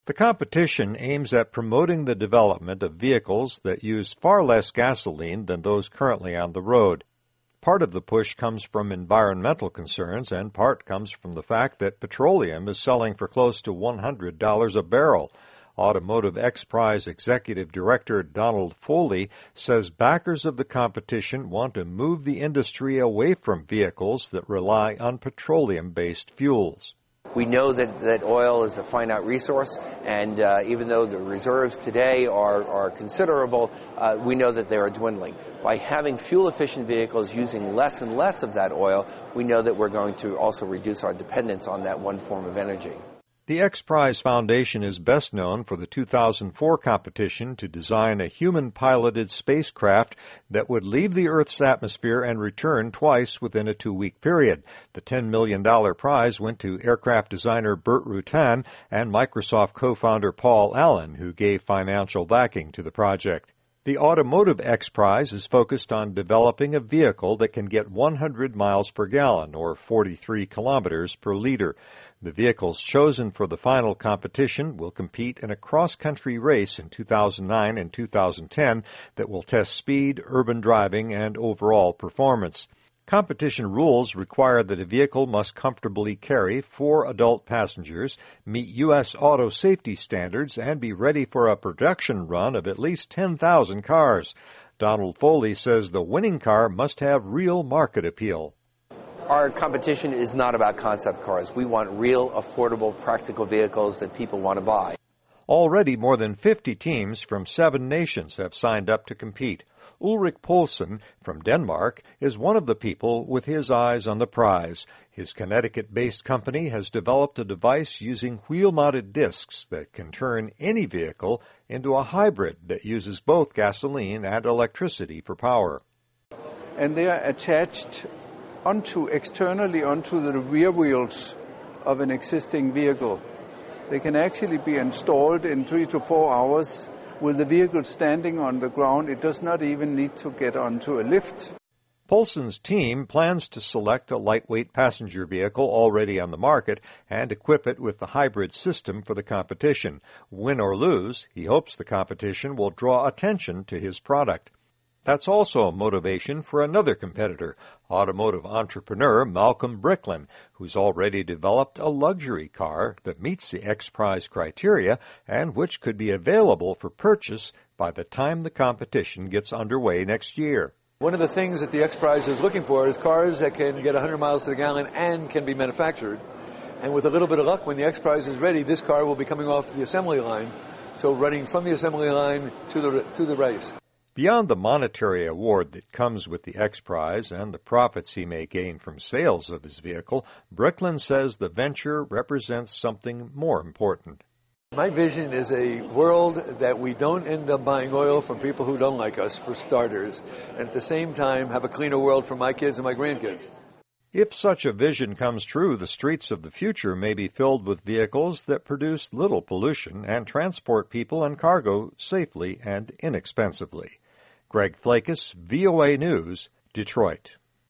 The competition aims at promoting the development of vehicles that use far less gasoline than those currently on the road. Part of the push comes from environmental concerns, and part comes from the fact that petroleum is selling for close to $100 a barrel. Automotive XPRIZE Executive Director Donald Foley says backers of the competition want to move the industry away from vehicles that rely on petroleum-based fuels. We know that oil is a finite resource, and even though the reserves today are considerable, we know that they are dwindling. By having fuel-efficient vehicles using less and less of that oil, we know that we're going to also reduce our dependence on that one form of energy. The XPRIZE Foundation is best known for the 2004 competition to design a human-piloted spacecraft that would leave the Earth's atmosphere and return twice within a 2-week period. The $10 million prize went to aircraft designer Burt Rutan and Microsoft co-founder Paul Allen, who gave financial backing to the project. The Automotive XPRIZE is focused on developing a vehicle that can get 100 miles per gallon, or 43 kilometers per liter. The vehicles chosen for the final competition will compete in a cross-country race in 2009 and 2010 that will test speed, urban driving, and overall performance. Competition rules require that a vehicle must comfortably carry 4 adult passengers, meet U.S. auto safety standards, and be ready for a production run of at least 10,000 cars. Donald Foley says the winning car must have real market appeal. Our competition is not about concept cars. We want real, affordable, practical vehicles that people want to buy. Already more than 50 teams from 7 nations have signed up to compete. Ulrik Poulsen from Denmark is one of the people with his eyes on the prize. His Connecticut-based company has developed a device using wheel-mounted discs that can turn any vehicle into a hybrid that uses both gasoline and electricity for power. And they are attached externally onto the rear wheels of an existing vehicle. They can actually be installed in 3 to 4 hours. With the vehicle standing on the ground, it does not even need to get onto a lift. Poulsen's team plans to select a lightweight passenger vehicle already on the market and equip it with the hybrid system for the competition. Win or lose, he hopes the competition will draw attention to his product. That's also a motivation for another competitor, automotive entrepreneur Malcolm Bricklin, who's already developed a luxury car that meets the XPRIZE criteria and which could be available for purchase by the time the competition gets underway next year. One of the things that the XPRIZE is looking for is cars that can get 100 miles to the gallon and can be manufactured. And with a little bit of luck, when the XPRIZE is ready, this car will be coming off the assembly line, so running from the assembly line to the race. Beyond the monetary award that comes with the XPRIZE and the profits he may gain from sales of his vehicle, Bricklin says the venture represents something more important. My vision is a world that we don't end up buying oil from people who don't like us, for starters, and at the same time have a cleaner world for my kids and my grandkids. If such a vision comes true, the streets of the future may be filled with vehicles that produce little pollution and transport people and cargo safely and inexpensively. Greg Flakus, VOA News, Detroit.